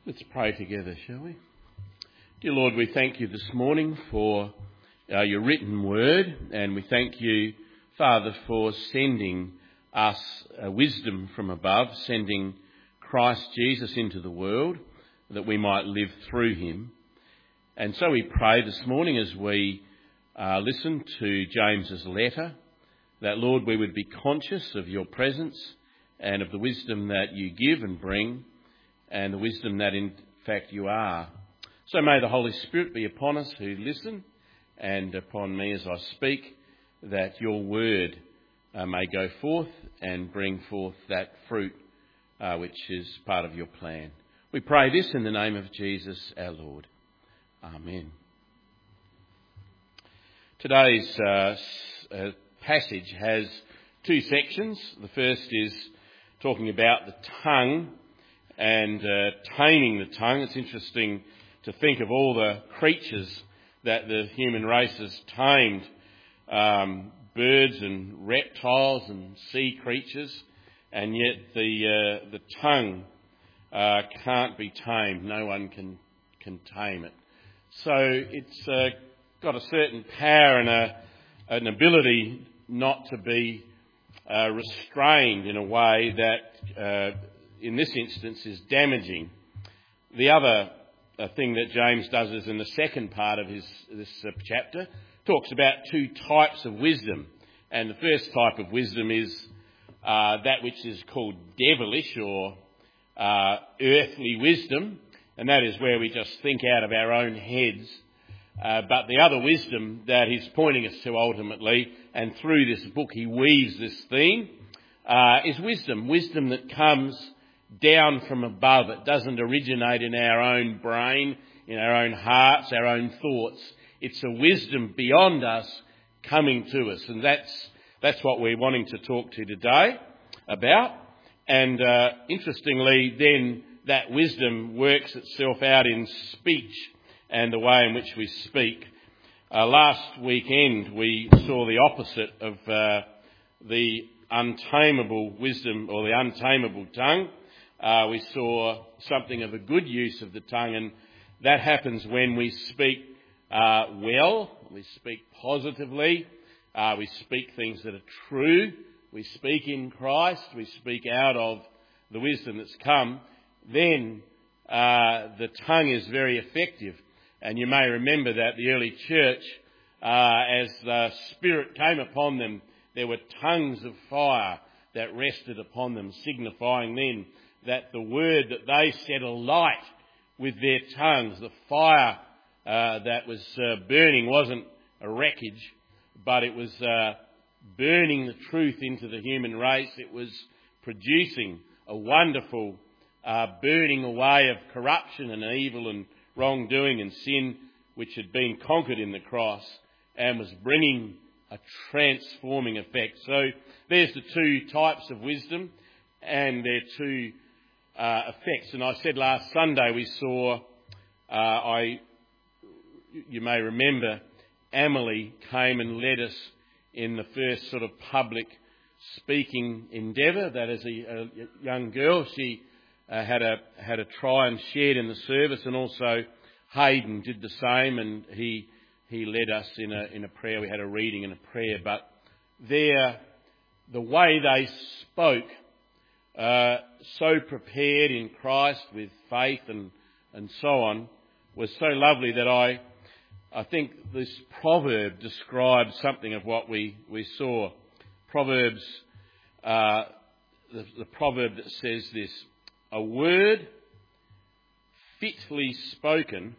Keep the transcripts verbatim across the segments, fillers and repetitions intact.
Let's pray together, shall we? Dear Lord, we thank you this morning for uh, your written word, and we thank you, Father, for sending us uh, wisdom from above, sending Christ Jesus into the world that we might live through him. And so we pray this morning as we uh, listen to James's letter, that, Lord, we would be conscious of your presence and of the wisdom that you give and bring, and the wisdom that in fact you are. So may the Holy Spirit be upon us who listen, and upon me as I speak, that your word uh, may go forth and bring forth that fruit uh, which is part of your plan. We pray this in the name of Jesus our Lord. Amen. Today's uh, uh, passage has two sections. The first is talking about the tongue and uh, taming the tongue. It's interesting to think of all the creatures that the human race has tamed, um, birds and reptiles and sea creatures, and yet the uh, the tongue uh, can't be tamed. No one can can tame it. So it's uh, got a certain power and a, an ability not to be uh, restrained in a way that uh, in this instance is damaging. The other uh, thing that James does is in the second part of his this uh, chapter, talks about two types of wisdom. And the first type of wisdom is uh, that which is called devilish or uh, earthly wisdom, and that is where we just think out of our own heads. Uh, but the other wisdom that he's pointing us to ultimately, and through this book he weaves this theme, uh, is wisdom. Wisdom that comes down from above. It doesn't originate in our own brain, in our own hearts, our own thoughts. It's a wisdom beyond us coming to us. And that's that's what we're wanting to talk to today about. And uh, interestingly, then that wisdom works itself out in speech and the way in which we speak. Uh, last weekend we saw the opposite of uh, the untamable wisdom or the untamable tongue. Uh, we saw something of a good use of the tongue, and that happens when we speak uh, well, we speak positively, uh, we speak things that are true, we speak in Christ, we speak out of the wisdom that's come. Then uh, the tongue is very effective. And you may remember that the early church, uh, as the Spirit came upon them, there were tongues of fire that rested upon them, signifying then that the word that they set alight with their tongues, the fire uh, that was uh, burning wasn't a wreckage, but it was uh, burning the truth into the human race. It was producing a wonderful uh, burning away of corruption and evil and wrongdoing and sin which had been conquered in the cross, and was bringing a transforming effect. So there's the two types of wisdom and their two uh, effects. And I said last Sunday we saw, uh, I, you may remember, Emily came and led us in the first sort of public speaking endeavour. That as a, a young girl, she uh, had a had a try and shared in the service, and also Hayden did the same, and he he led us in a in a prayer. We had a reading and a prayer, but their the way they spoke, uh, so prepared in Christ with faith and and so on, was so lovely that I I think this proverb describes something of what we we saw. Proverbs, uh, the, the proverb that says this: a word fitly spoken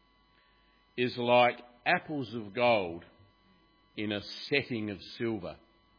is like apples of gold in a setting of silver.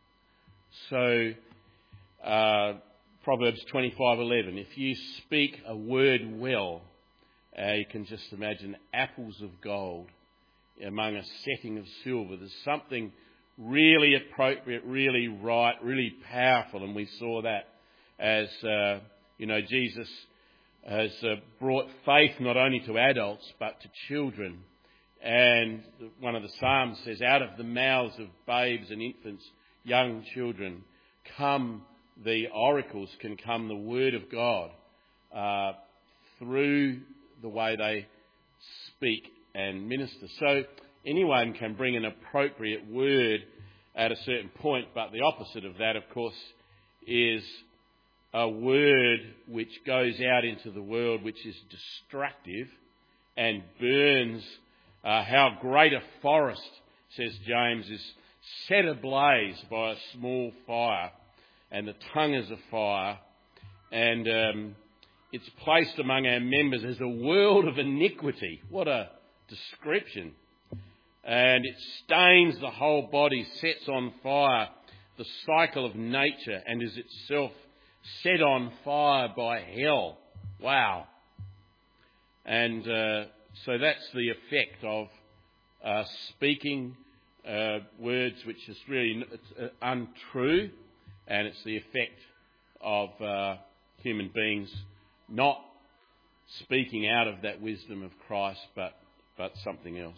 So, uh, Proverbs twenty-five eleven. If you speak a word well, uh, you can just imagine apples of gold among a setting of silver. There's something really appropriate, really right, really powerful, and we saw that as uh, you know, Jesus has uh, brought faith not only to adults but to children. And one of the Psalms says, out of the mouths of babes and infants, young children, come the oracles, can come the word of God, uh, through the way they speak and minister. So anyone can bring an appropriate word at a certain point, but the opposite of that, of course, is a word which goes out into the world, which is destructive and burns. Uh, how great a forest, says James, is set ablaze by a small fire, and the tongue is a fire, and um, it's placed among our members as a world of iniquity. What a description. And it stains the whole body, sets on fire the cycle of nature, and is itself set on fire by hell. Wow. And uh, so that's the effect of uh, speaking uh, words which is really it's, uh, untrue, and it's the effect of uh, human beings not speaking out of that wisdom of Christ, but, but something else.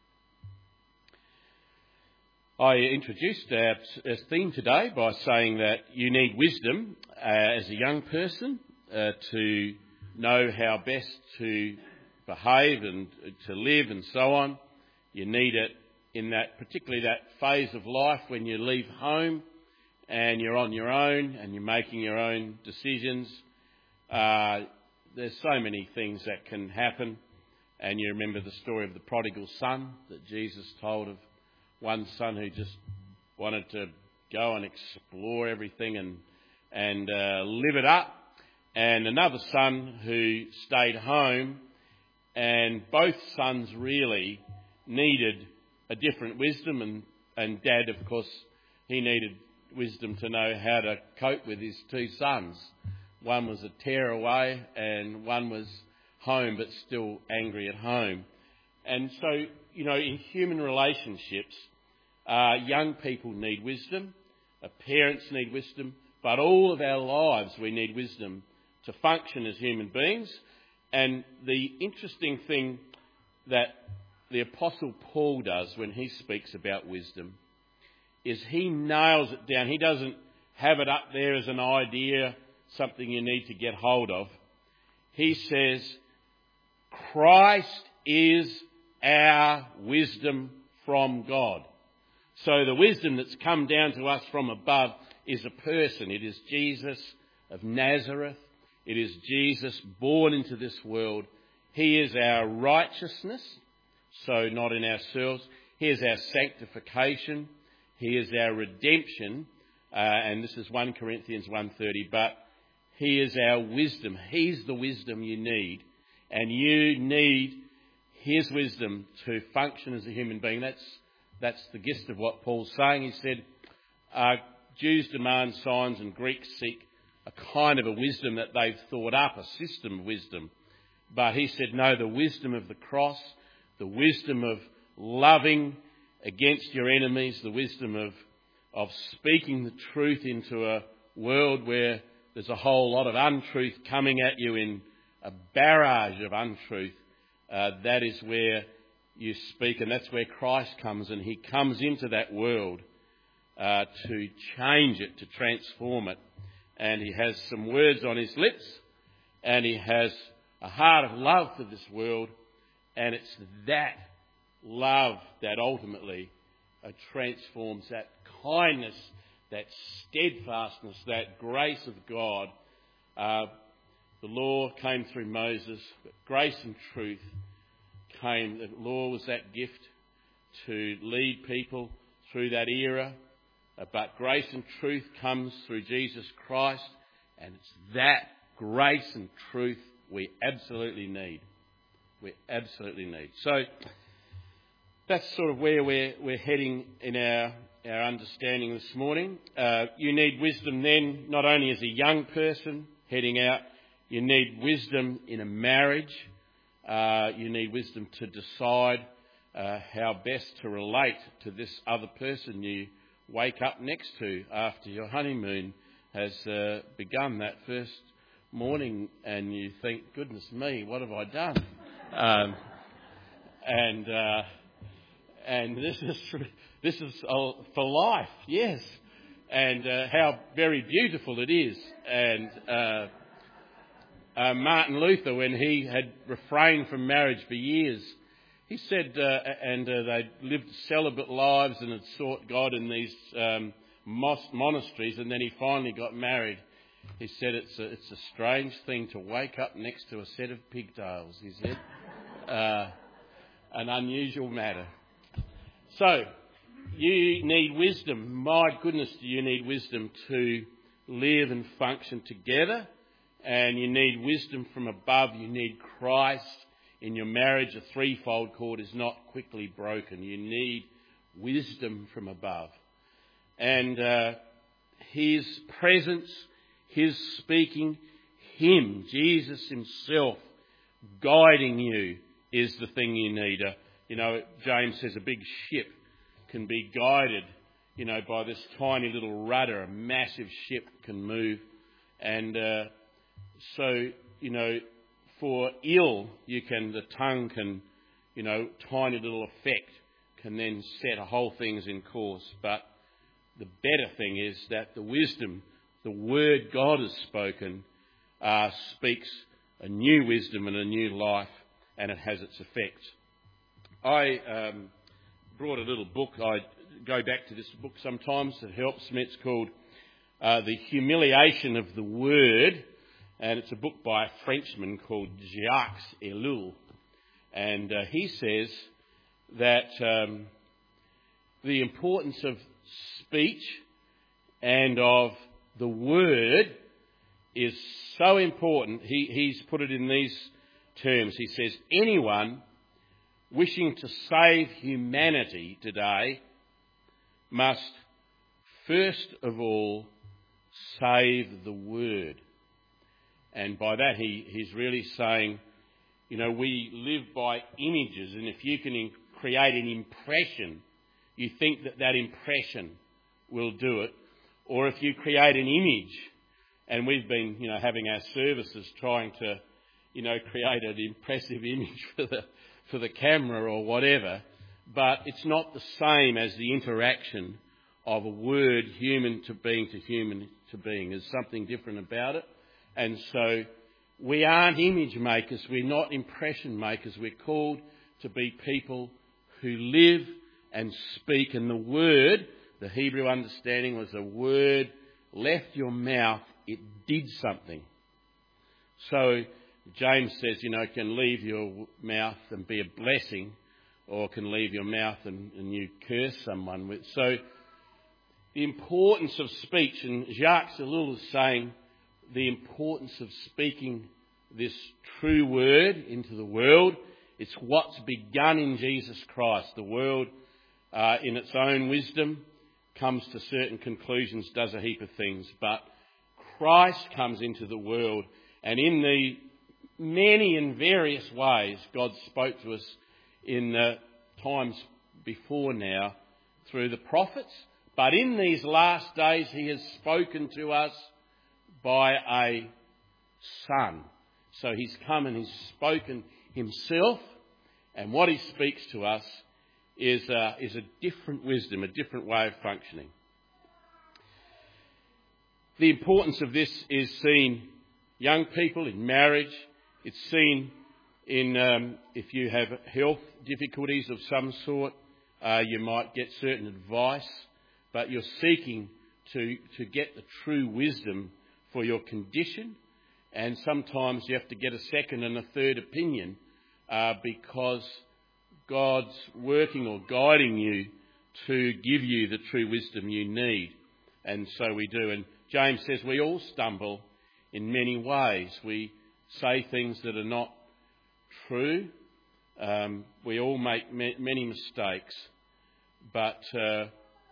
I introduced our, our theme today by saying that you need wisdom uh, as a young person uh, to know how best to behave and to live and so on. You need it in that, particularly that phase of life when you leave home and you're on your own and you're making your own decisions. Uh, there's so many things that can happen. And you remember the story of the prodigal son that Jesus told of one son who just wanted to go and explore everything and and uh, live it up, and another son who stayed home, and both sons really needed a different wisdom, and, and Dad, of course, he needed wisdom to know how to cope with his two sons. One was a tearaway and one was home but still angry at home. And so, you know, in human relationships, uh, young people need wisdom, uh, parents need wisdom, but all of our lives we need wisdom to function as human beings. And the interesting thing that the Apostle Paul does when he speaks about wisdom is he nails it down. He doesn't have it up there as an idea, something you need to get hold of. He says, Christ is our wisdom from God. So the wisdom that's come down to us from above is a person. It is Jesus of Nazareth. It is Jesus born into this world. He is our righteousness, so not in ourselves. He is our sanctification. He is our redemption. Uh, and this is First Corinthians one thirty. But he is our wisdom. He's the wisdom you need. And you need his wisdom to function as a human being. That's that's the gist of what Paul's saying. He said, uh, Jews demand signs and Greeks seek a kind of a wisdom that they've thought up, a system of wisdom. But he said, no, the wisdom of the cross, the wisdom of loving against your enemies, the wisdom of, of speaking the truth into a world where there's a whole lot of untruth coming at you in a barrage of untruth. Uh, that is where you speak, and that's where Christ comes, and he comes into that world uh, to change it, to transform it. And he has some words on his lips, and he has a heart of love for this world, and it's that love that ultimately uh, transforms, that kindness, that steadfastness, that grace of God. Uh, the law came through Moses, but grace and truth came. The law was that gift to lead people through that era, uh, but grace and truth comes through Jesus Christ, and it's that grace and truth we absolutely need. We absolutely need. So that's sort of where we're we're heading in our our understanding this morning. Uh, you need wisdom then, not only as a young person heading out. You need wisdom in a marriage. Uh, you need wisdom to decide uh, how best to relate to this other person you wake up next to after your honeymoon has uh, begun that first morning, and you think, goodness me, what have I done? um, and uh, and this is this is uh, for life, yes. And uh, how very beautiful it is, and. Uh, uh, Martin Luther, when he had refrained from marriage for years, he said, uh, and uh, they lived celibate lives and had sought God in these um, mos- monasteries, and then he finally got married. He said it's a, it's a strange thing to wake up next to a set of pigtails, he said. Uh, an unusual matter. So, you need wisdom. My goodness, do you need wisdom to live and function together? And you need wisdom from above. You need Christ. In your marriage, a threefold cord is not quickly broken. You need wisdom from above. And uh, His presence, His speaking, Him, Jesus Himself, guiding you is the thing you need. Uh, you know, James says a big ship can be guided, you know, by this tiny little rudder. A massive ship can move. And uh, so, you know, for ill, you can, the tongue can, you know, tiny little effect can then set a whole things in course. But the better thing is that the wisdom, the word God has spoken, uh, speaks a new wisdom and a new life, and it has its effect. I um, brought a little book. I go back to this book sometimes. It helps me. It's called uh, The Humiliation of the Word. And it's a book by a Frenchman called Jacques Ellul. And uh, he says that um, the importance of speech and of the word is so important. He, he's put it in these terms. He says, anyone wishing to save humanity today must first of all save the word. And by that he, he's really saying, you know, we live by images, and if you can in, create an impression, you think that that impression will do it. Or if you create an image, and we've been, you know, having our services trying to, you know, create an impressive image for the for the camera or whatever, but it's not the same as the interaction of a word, human to being to human to being. There's something different about it. And so we aren't image makers, we're not impression makers. We're called to be people who live and speak. And the word, the Hebrew understanding was a word left your mouth, it did something. So James says, you know, it can leave your mouth and be a blessing, or can leave your mouth and, and you curse someone with. So the importance of speech, and Jacques Ellul is saying the importance of speaking this true word into the world. It's what's begun in Jesus Christ. The world, uh, in its own wisdom, comes to certain conclusions, does a heap of things. But Christ comes into the world, and in the many and various ways God spoke to us in the times before now through the prophets. But in these last days He has spoken to us by a Son. So He's come and He's spoken Himself, and what He speaks to us is a, is a different wisdom, a different way of functioning. The importance of this is seen, young people, in marriage. It's seen in um, if you have health difficulties of some sort, uh, you might get certain advice, but you're seeking to, to get the true wisdom for your condition, and sometimes you have to get a second and a third opinion uh, because God's working or guiding you to give you the true wisdom you need. And so we do. And James says we all stumble in many ways. We say things that are not true. Um, we all make ma- many mistakes. But uh,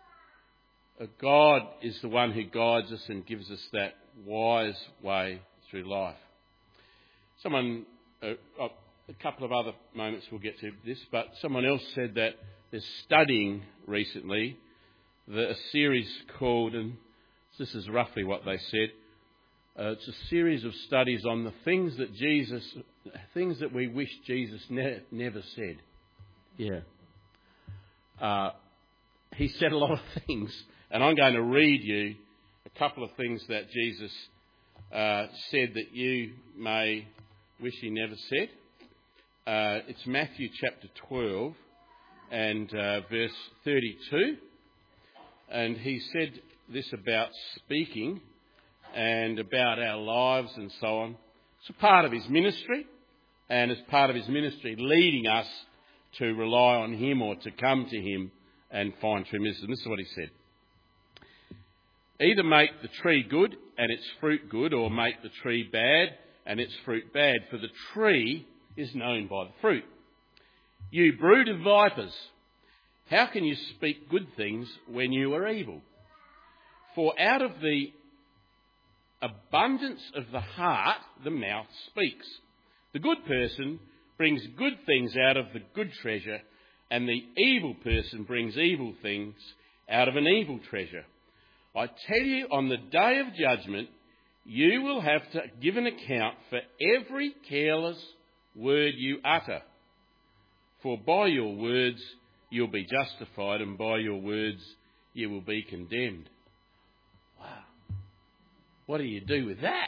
God is the one who guides us and gives us that wise way through life. Someone, uh, uh, a couple of other moments we'll get to this, but someone else said that they're studying recently the, a series called, and this is roughly what they said, uh, it's a series of studies on the things that Jesus, things that we wish Jesus ne- never said. Yeah. Uh, he said a lot of things, and I'm going to read you a couple of things that Jesus uh, said that you may wish he never said. Uh, it's Matthew chapter twelve and uh, verse thirty-two. And he said this about speaking and about our lives and so on. It's a part of his ministry, and as part of his ministry leading us to rely on him or to come to him and find true wisdom. This is what he said. Either make the tree good and its fruit good, or make the tree bad and its fruit bad, for the tree is known by the fruit. You brood of vipers, how can you speak good things when you are evil? For out of the abundance of the heart, the mouth speaks. The good person brings good things out of the good treasure, and the evil person brings evil things out of an evil treasure. I tell you, on the day of judgment, you will have to give an account for every careless word you utter. For by your words you'll be justified, and by your words you will be condemned. Wow. What do you do with that?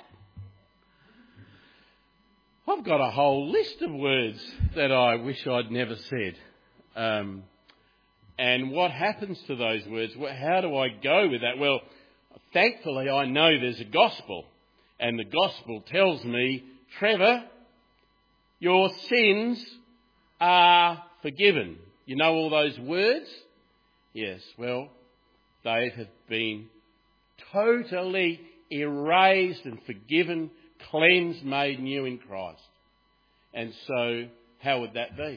I've got a whole list of words that I wish I'd never said. Um, and what happens to those words? How do I go with that? Well, thankfully I know there's a gospel. And the gospel tells me, Trevor, your sins are forgiven. You know all those words? Yes, well, they have been totally erased and forgiven, cleansed, made new in Christ. And so, how would that be?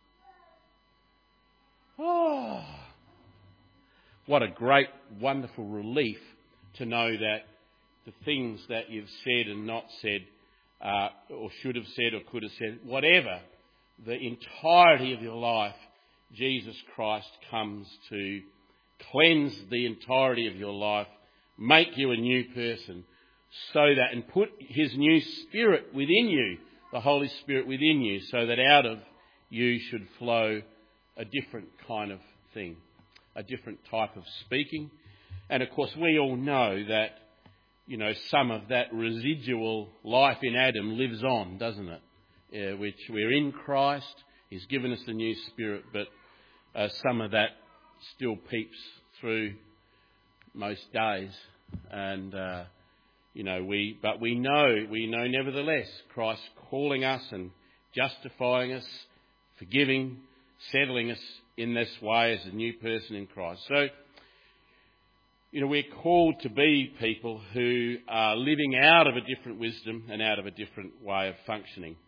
Oh, what a great, wonderful relief to know that the things that you've said and not said, uh, or should have said or could have said, whatever, the entirety of your life, Jesus Christ comes to cleanse the entirety of your life, make you a new person, so that, and put his new spirit within you, the Holy Spirit within you, so that out of you should flow a different kind of thing, a different type of speaking. And of course we all know that, you know, some of that residual life in Adam lives on, doesn't it? Yeah, which we're in Christ, he's given us the new spirit, but uh, some of that still peeps through most days. And, uh, you know, we, but we know, we know nevertheless, Christ calling us and justifying us, forgiving, settling us in this way as a new person in Christ. So, you know, we're called to be people who are living out of a different wisdom and out of a different way of functioning.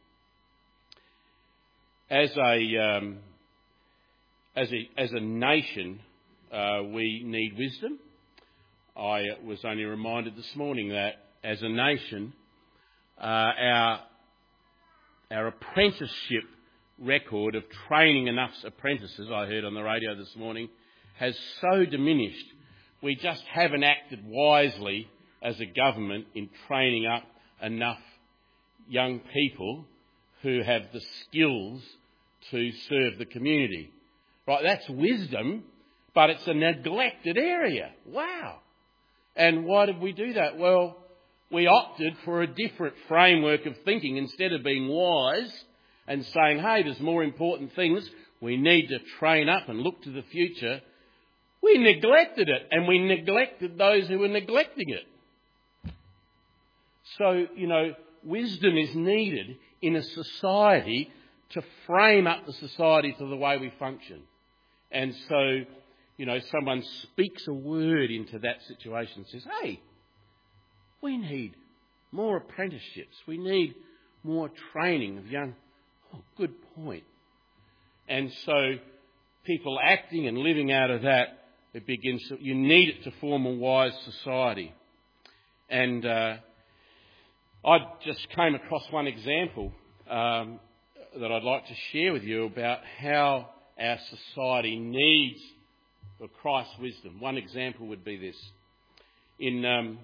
As a um, as a as a nation, uh, we need wisdom. I was only reminded this morning that as a nation, uh, our our apprenticeship record of training enough apprentices, I heard on the radio this morning, has so diminished. We just haven't acted wisely as a government in training up enough young people who have the skills to serve the community. Right, that's wisdom, but it's a neglected area. Wow. And why did we do that? Well, we opted for a different framework of thinking. Instead of being wise and saying, hey, there's more important things, we need to train up and look to the future, we neglected it, and we neglected those who were neglecting it. So, you know, wisdom is needed in a society to frame up the society to the way we function. And so, you know, someone speaks a word into that situation and says, hey, we need more apprenticeships. We need more training of young... Oh, good point. And so people acting and living out of that, it begins to, you need it to form a wise society. And uh, I just came across one example um, that I'd like to share with you about how our society needs the Christ's wisdom. One example would be this. In um,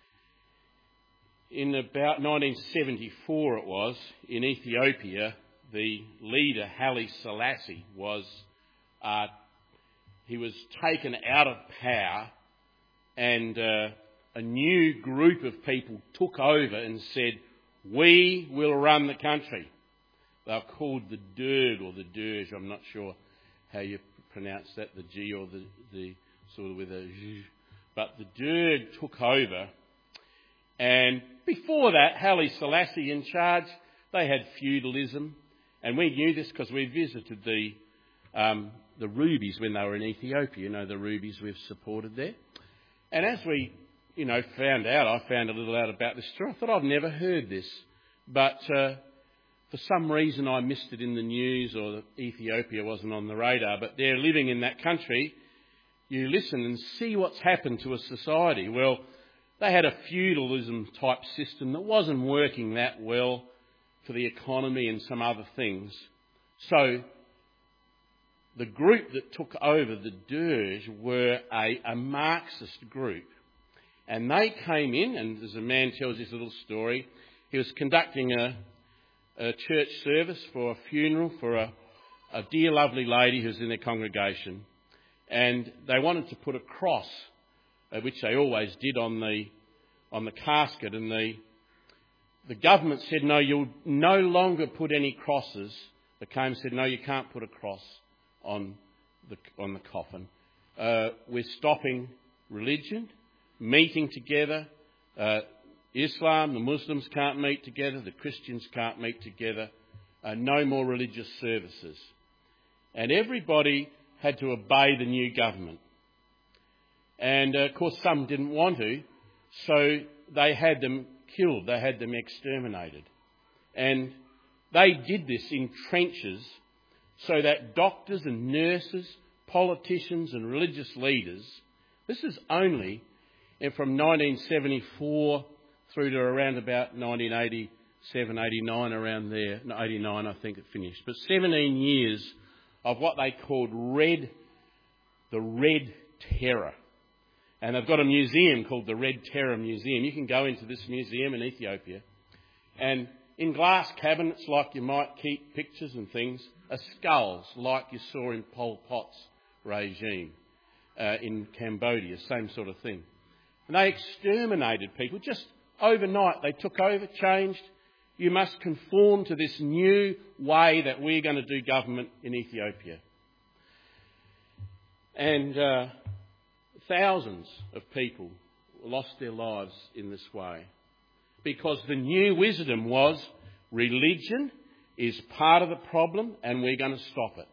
in about nineteen seventy-four it was, in Ethiopia, the leader Haile Selassie was uh, he was taken out of power, and uh, a new group of people took over and said, we will run the country. They were called the Derg or the Dirge. I'm not sure how you pronounce that, the G or the, the sort of with a J. But the Derg took over. And before that, Haile Selassie in charge, they had feudalism. And we knew this because we visited the um, the rubies when they were in Ethiopia. You know, the rubies we've supported there. And as we, you know, found out, I found a little out about this story. I thought I'd never heard this. But uh, for some reason I missed it in the news, or Ethiopia wasn't on the radar. But they're living in that country. You listen and see what's happened to a society. Well, they had a feudalism type system that wasn't working that well for the economy and some other things. So the group that took over the Derg were a, a Marxist group. And they came in, and as a man tells this little story, he was conducting a, a church service for a funeral for a, a dear lovely lady who was in their congregation. And they wanted to put a cross, uh, which they always did, on the on the casket. And the the government said, no, you'll no longer put any crosses. The Came said, no, you can't put a cross on the on the coffin. Uh, we're stopping religion, meeting together. Uh, Islam, the Muslims can't meet together. The Christians can't meet together. Uh, no more religious services. And everybody had to obey the new government. And, uh, of course, some didn't want to, so they had them killed. They had them exterminated. And they did this in trenches so that doctors and nurses, politicians and religious leaders, this is only from nineteen seventy-four through to around about nineteen eighty-seven, eighty-nine, around there. No, eighty-nine I think it finished. But seventeen years of what they called Red, the Red Terror. And they've got a museum called the Red Terror Museum. You can go into this museum in Ethiopia, and in glass cabinets, like you might keep pictures and things, are skulls like you saw in Pol Pot's regime uh, in Cambodia, same sort of thing. And they exterminated people. Just overnight, they took over, changed. You must conform to this new way that we're going to do government in Ethiopia. And uh, thousands of people lost their lives in this way. Because the new wisdom was religion is part of the problem and we're going to stop it.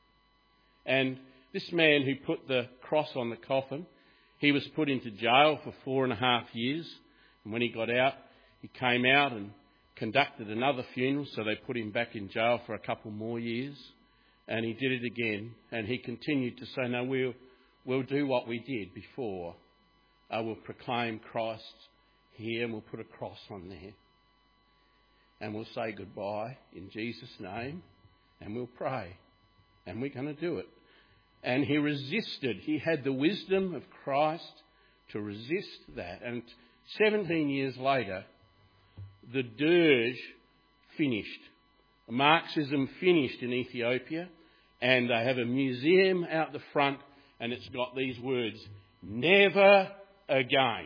And this man who put the cross on the coffin, he was put into jail for four and a half years. And when he got out, he came out and conducted another funeral, so they put him back in jail for a couple more years. And he did it again. And he continued to say, no, we'll, we'll do what we did before. Uh, we'll proclaim Christ here and we'll put a cross on there. And we'll say goodbye in Jesus' name and we'll pray. And we're going to do it. And he resisted. He had the wisdom of Christ to resist that. And seventeen years later, the Derg finished. Marxism finished in Ethiopia, and they have a museum out the front, and it's got these words, never again,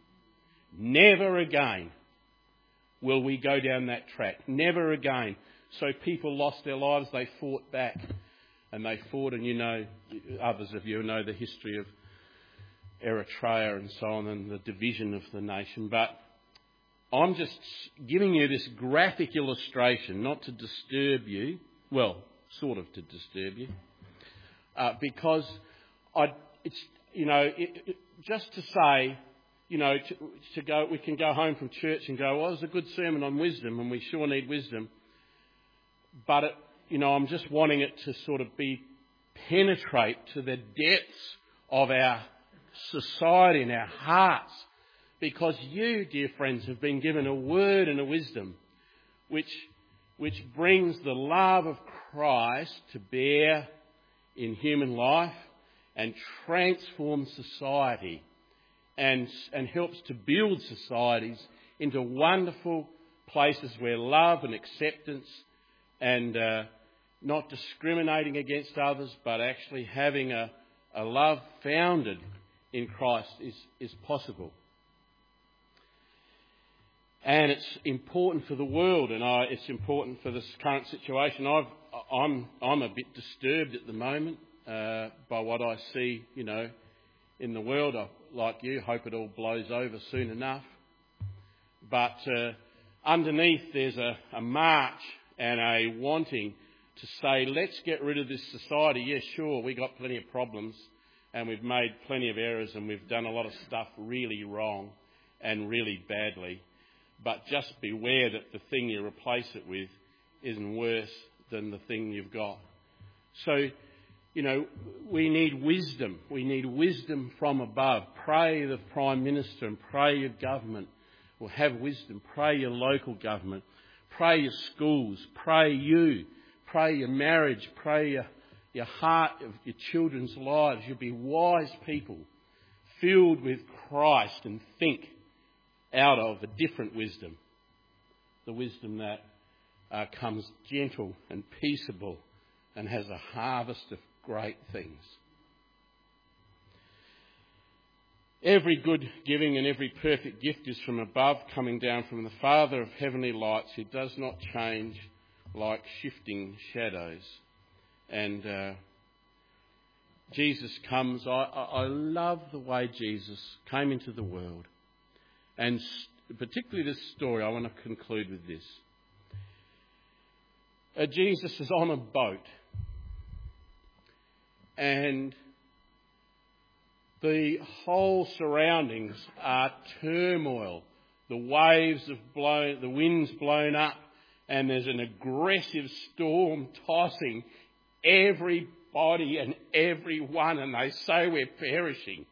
never again will we go down that track, never again. So people lost their lives, they fought back, and they fought, and you know, others of you know the history of Eritrea and so on, and the division of the nation. But I'm just giving you this graphic illustration, not to disturb you, well, sort of to disturb you, uh, because I, it's, you know, it, it, just to say, you know, to, to go, we can go home from church and go, well, it was a good sermon on wisdom, and we sure need wisdom, but it, you know, I'm just wanting it to sort of be penetrate to the depths of our society and our hearts. Because you, dear friends, have been given a word and a wisdom which, which brings the love of Christ to bear in human life and transforms society and, and helps to build societies into wonderful places where love and acceptance and uh, not discriminating against others, but actually having a, a love founded in Christ is, is possible. And it's important for the world, and I, it's important for this current situation. I've, I'm, I'm a bit disturbed at the moment uh, by what I see, you know, in the world. I, like you, hope it all blows over soon enough. But uh, underneath there's a, a march and a wanting to say, let's get rid of this society. Yes, sure, we've got plenty of problems and we've made plenty of errors and we've done a lot of stuff really wrong and really badly. But just beware that the thing you replace it with isn't worse than the thing you've got. So, you know, we need wisdom. We need wisdom from above. Pray the Prime Minister and pray your government will have wisdom. Pray your local government. Pray your schools. Pray you. Pray your marriage. Pray your, your heart of your children's lives. You'll be wise people filled with Christ and think out of a different wisdom, the wisdom that uh, comes gentle and peaceable and has a harvest of great things. Every good giving and every perfect gift is from above, coming down from the Father of heavenly lights, who does not change like shifting shadows. And uh, Jesus comes. I, I, I love the way Jesus came into the world. And particularly this story, I want to conclude with this. Uh, Jesus is on a boat. And the whole surroundings are turmoil. The waves have blown, the wind's blown up, and there's an aggressive storm tossing everybody and everyone, and they say we're perishing.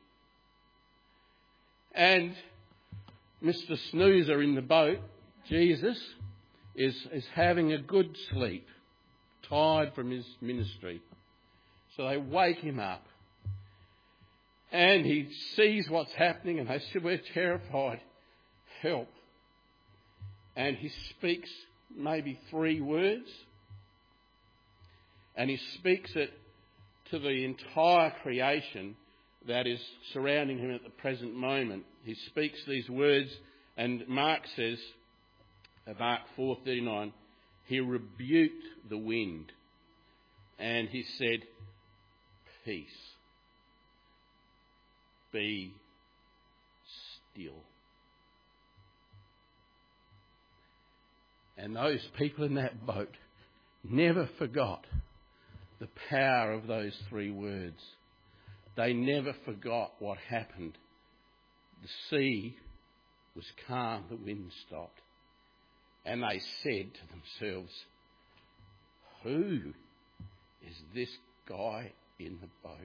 And Mister Snoozer in the boat, Jesus, is, is having a good sleep, tired from his ministry. So they wake him up. And he sees what's happening and they said, we're terrified. Help. And he speaks maybe three words. And he speaks it to the entire creation that is surrounding him at the present moment. He speaks these words, and Mark says, Mark four thirty-nine, he rebuked the wind and he said, peace, be still. And those people in that boat never forgot the power of those three words. They never forgot what happened. The sea was calm, the wind stopped. And they said to themselves, who is this guy in the boat?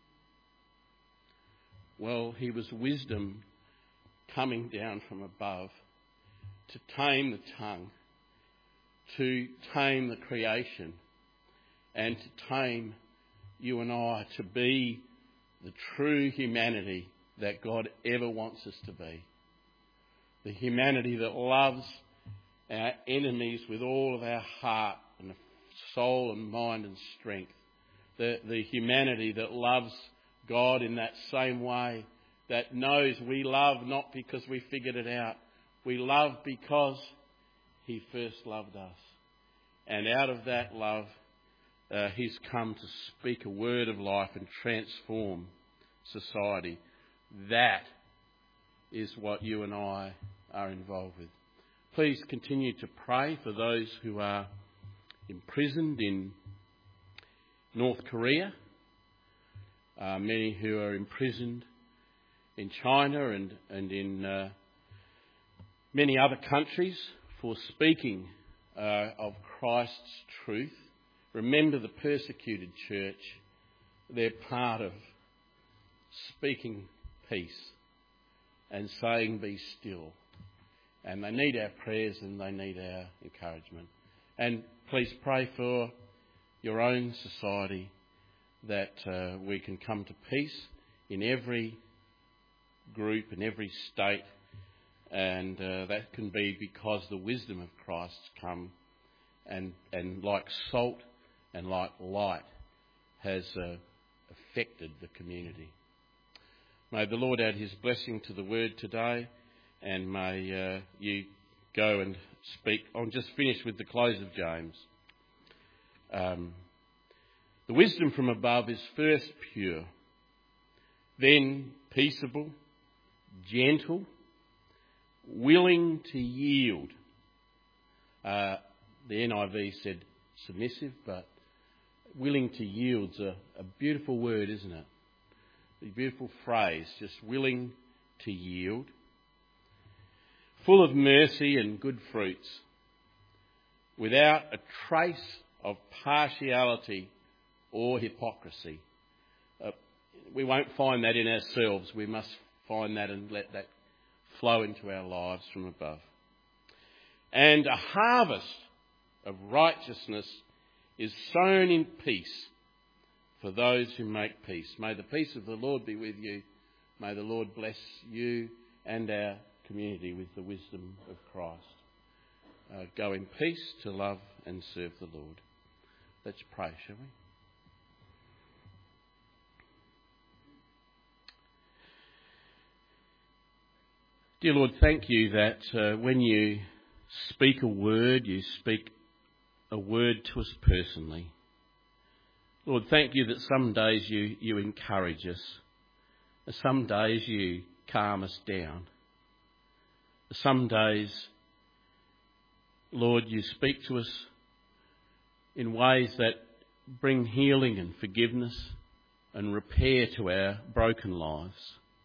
Well, he was wisdom coming down from above to tame the tongue, to tame the creation, and to tame you and I to be the true humanity that God ever wants us to be. The humanity that loves our enemies with all of our heart and soul and mind and strength. The, the humanity that loves God in that same way, that knows we love not because we figured it out. We love because he first loved us. And out of that love, uh, he's come to speak a word of life and transform society. That is what you and I are involved with. Please continue to pray for those who are imprisoned in North Korea, uh, many who are imprisoned in China and, and in uh, many other countries for speaking uh, of Christ's truth. Remember the persecuted church. They're part of speaking peace and saying be still. And they need our prayers and they need our encouragement. And please pray for your own society that uh, we can come to peace in every group, in every state. And uh, that can be because the wisdom of Christ's come and, and like salt and like light has uh, affected the community. May the Lord add his blessing to the word today, and may uh, you go and speak. I'll just finish with the close of James. Um, the wisdom from above is first pure, then peaceable, gentle, willing to yield. Uh, the N I V said submissive, but willing to yield's a, a beautiful word, isn't it? A beautiful phrase, just willing to yield. Full of mercy and good fruits, without a trace of partiality or hypocrisy. Uh, we won't find that in ourselves. We must find that and let that flow into our lives from above. And a harvest of righteousness is sown in peace for those who make peace. May the peace of the Lord be with you. May the Lord bless you and our community with the wisdom of Christ. Uh, go in peace to love and serve the Lord. Let's pray, shall we? Dear Lord, thank you that uh, when you speak a word, you speak a word to us personally. Lord, thank you that some days you, you encourage us. Some days you calm us down. Some days, Lord, you speak to us in ways that bring healing and forgiveness and repair to our broken lives.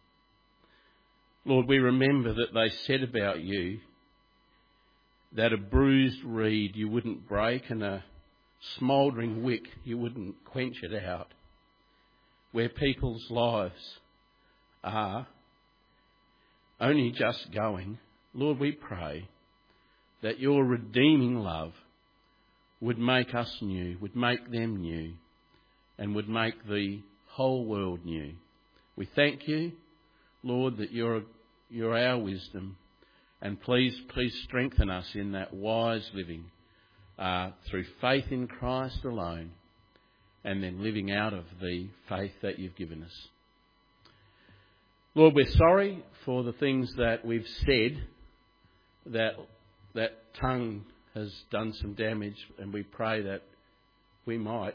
Lord, we remember that they said about you that a bruised reed you wouldn't break and a smouldering wick you wouldn't quench it out. Where people's lives are only just going, Lord, we pray that your redeeming love would make us new, would make them new, and would make the whole world new. We thank you, Lord, that you're, you're our wisdom, and please, please strengthen us in that wise living uh, through faith in Christ alone, and then living out of the faith that you've given us. Lord, we're sorry for the things that we've said, that that tongue has done some damage, and we pray that we might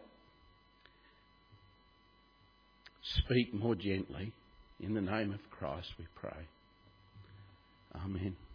speak more gently. In the name of Christ we pray. Amen.